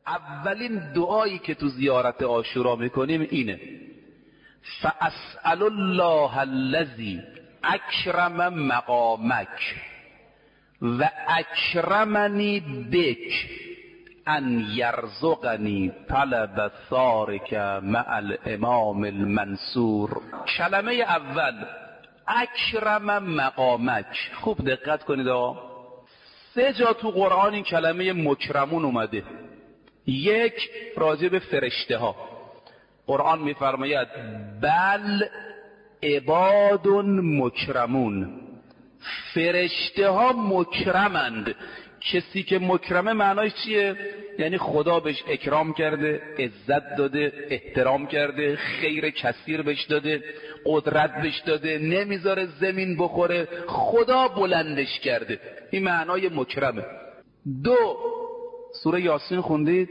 اولین دعایی که تو زیارت عاشورا میکنیم اینه: فاسأل الله الذی اکرم مقامک و اکرمنی بک ان یرزقنی طلب ثارک مع الامام المنصور. کلمه اول اکرم مقامک. خوب دقت کنید آقا، 3 جا تو قرآن این کلمه مکرمون اومده. یک، راجع به فرشته ها. قرآن میفرماید بل عباد مکرمون، فرشته ها مکرمند. کسی که مکرمه معناش چیه؟ یعنی خدا بهش اکرام کرده، عزت داده، احترام کرده، خیر کثیر بهش داده، قدرت بهش داده، نمیذاره زمین بخوره، خدا بلندش کرده. این معنای مکرمه. 2، سوره یاسین خوندید؟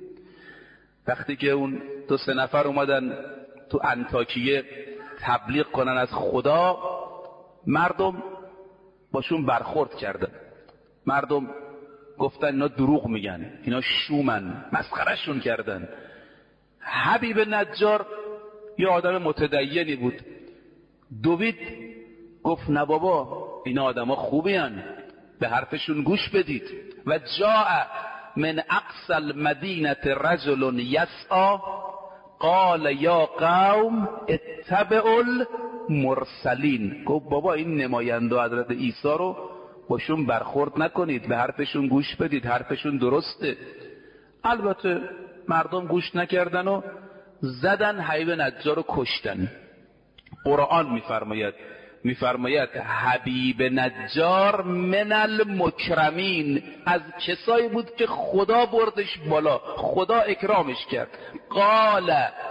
وقتی که اون 2-3 نفر اومدن تو انطاکیه تبلیغ کنن از خدا، مردم باشون برخورد کردن. مردم گفتن اینا دروغ میگن، اینا شومن، مسخرهشون کردن. حبیب نجار یه آدم متدینی بود، دوید گفت نه بابا اینا آدما خوبی هن، به حرفشون گوش بدید. و جاء من اقصى المدینه رجل یسعی قال یا قوم اتبعوا المرسلین. گفت بابا این نماینده حضرت عیسی رو باشون برخورد نکنید، به حرفشون گوش بدید، حرفشون درسته. البته مردم گوش نکردن و زدن حبیب نجار رو کشتن. قرآن میفرماید حبیب نجار من المکرمین، از کسایی بود که خدا بردش بالا، خدا اکرامش کرد. قال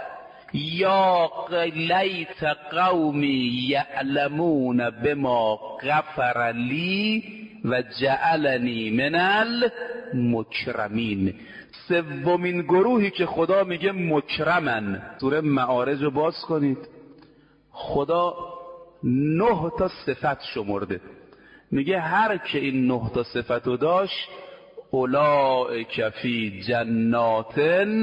یا لیت قومی یعلمون بما غفر لی و جعلنی من المکرمین. 3مین گروهی که خدا میگه مکرمن، سوره معارج رو باز کنید. خدا 9 تا صفت شمرده، میگه هر که این 9 تا صفت رو داشت اولئک فی جنات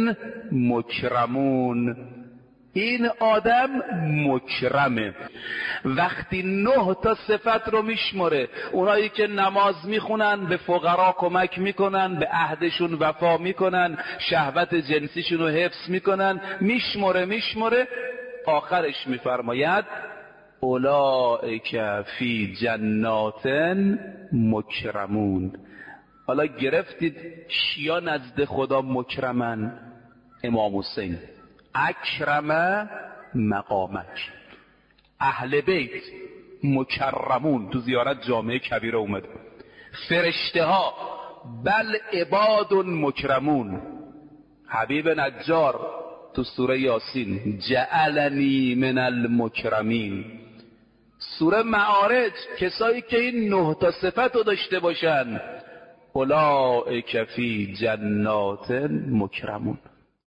مکرمون، این آدم مکرمه. وقتی 9 تا صفت رو میشمره، اونایی که نماز میخونن، به فقرا کمک میکنن، به عهدشون وفا میکنن، شهوت جنسیشون رو حفظ میکنن، میشمره آخرش میفرماید اولئک فی جنات مکرمون. حالا گرفتید کیا نزد خدا مکرمن؟ امام حسین اکرم مقامک. اهل بیت مکرمون، تو زیارت جامعه کبیره اومده. فرشته ها بل عباد مکرمون. حبیب نجار تو سوره یاسین جعلنی من المکرمین. سوره معارج کسایی که این 9 تا صفت رو داشته باشن اولئک فی جنات مکرمون.